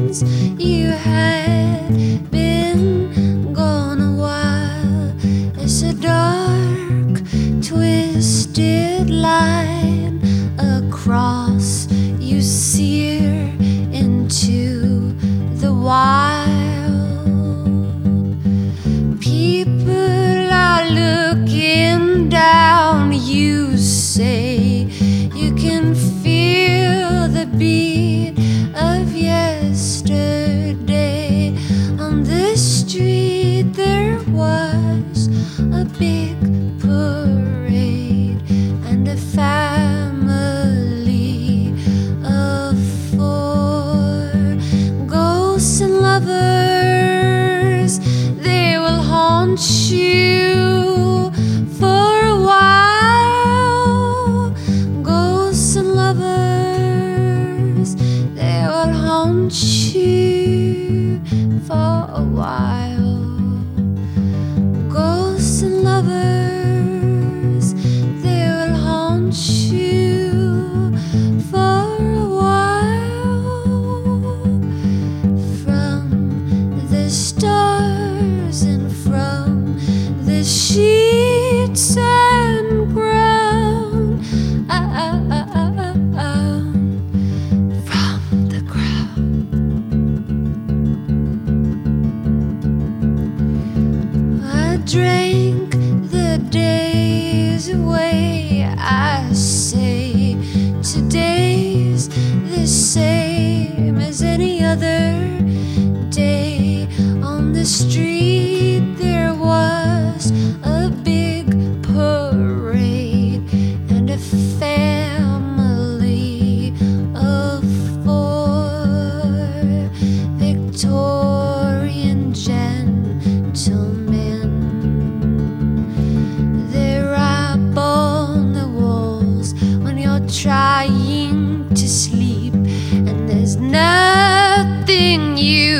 means you had been gone a while. It's a dark, twisted line across you sear into the wild. People are looking down, you say. You can feel the beat of yesterday. On the street there was a big parade and a family of 4 ghosts and lovers. They will haunt you for a while. Ghosts and lovers, they will haunt you for a while. Ghosts and lovers, they will haunt you for a while. From the stars and from the sheets and ground, from the ground. I drank the days away, I say. Today's the same as any other day. On the street there was a big parade and a family of 4 Victorian gentlemen. They rap on the walls when you're trying to sleep, and there's nothing you